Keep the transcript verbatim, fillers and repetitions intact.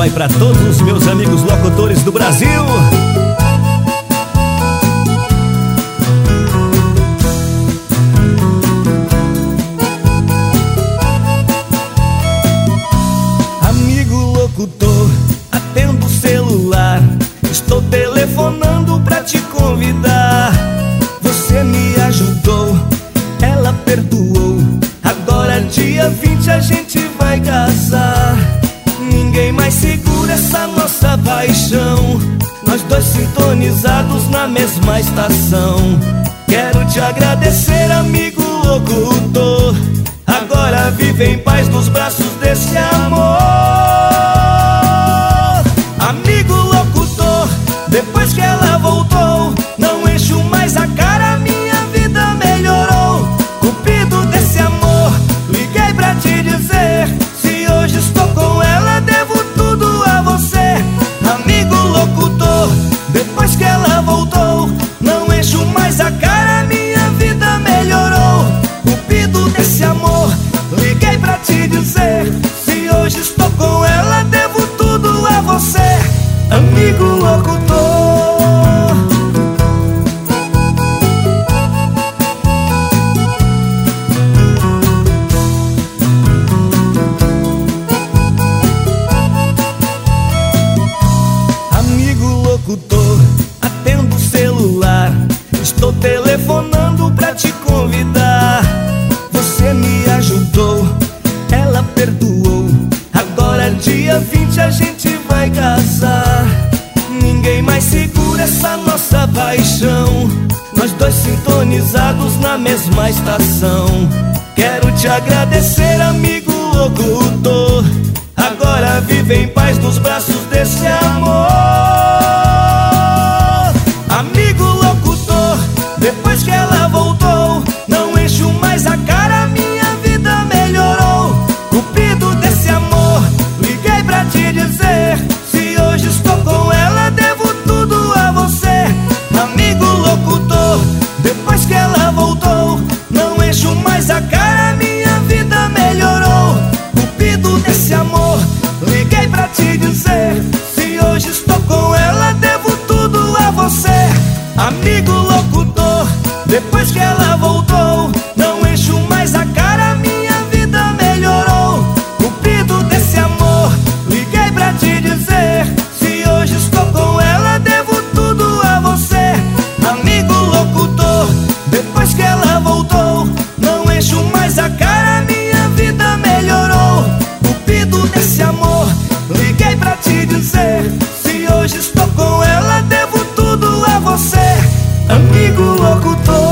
vai pra todos os meus amigos locutores do Brasil. Amigo locutor, atendo o celular, estou telefonando pra te convidar. Você me ajudou, ela perdoou, agora dia vinte a gente vai casar. Ninguém mais segura essa nossa paixão, nós dois sintonizados na mesma estação. Quero te agradecer, amigo locutor, agora vive em paz nos braços desse amor. Amigo locutor, depois que ela voltou, não encho mais a cara, minha vida melhorou. Cupido desse amor, liguei pra te dizer, se hoje estou com ela, devo tudo a você. Amigo locutor, depois que ela voltou, não encho mais a cara, minha vida melhorou. Cupido desse amor, liguei pra te dizer, se hoje estou com ela, devo tudo a você. Amigo locutor. Amigo locutor, atendo o celular, estou telefonando pra te convidar. Você me ajudou, ela perdoou, agora dia vinte a gente vai casar. Ninguém mais segura essa nossa paixão, nós dois sintonizados na mesma estação. Quero te agradecer, amigo locutor, agora vive em paz nos braços desse amor. Amigo locutor, depois que ela voltou, não encho mais a cara, minha vida melhorou. Cupido desse amor, liguei pra te dizer, se hoje estou com ela, devo tudo a você. Amigo locutor, depois que ela voltou, não encho mais a cara, minha vida melhorou. Cupido desse amor, liguei pra te dizer, se hoje estou com ela, devo tudo a você. Amigo locutor, depois que ela voltou, não encho mais a cara, minha vida melhorou. Cupido desse amor, liguei pra te dizer, se hoje estou com ela, devo tudo a você. Amigo locutor, depois que ela voltou, não encho mais a cara, minha vida melhorou. Cupido desse amor, liguei pra te dizer, se hoje estou com ela, devo tudo a você. Amigo locutor.